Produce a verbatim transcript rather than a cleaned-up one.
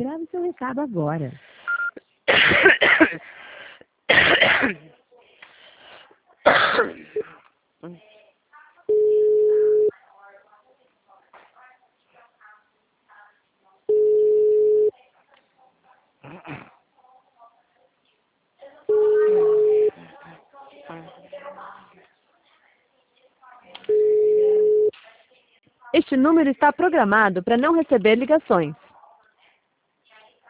Grave seu recado agora. Este número está programado para não receber ligações.